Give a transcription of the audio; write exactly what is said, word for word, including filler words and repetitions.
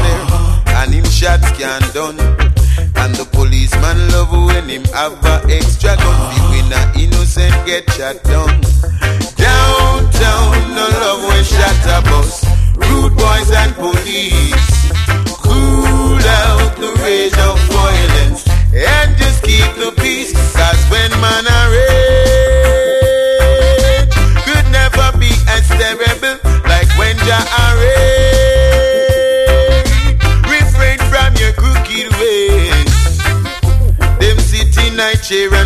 there, and him shots can done. And the policeman love when him have a extra gun. The winner innocent get shot down. Downtown, no love when shot a bus. Rude boys and police. Cool out the rage of violence and just keep the peace. Cause when man a rage could never be as terrible like when Jah a rage. Refrain from your crooked ways. Them sit in night chair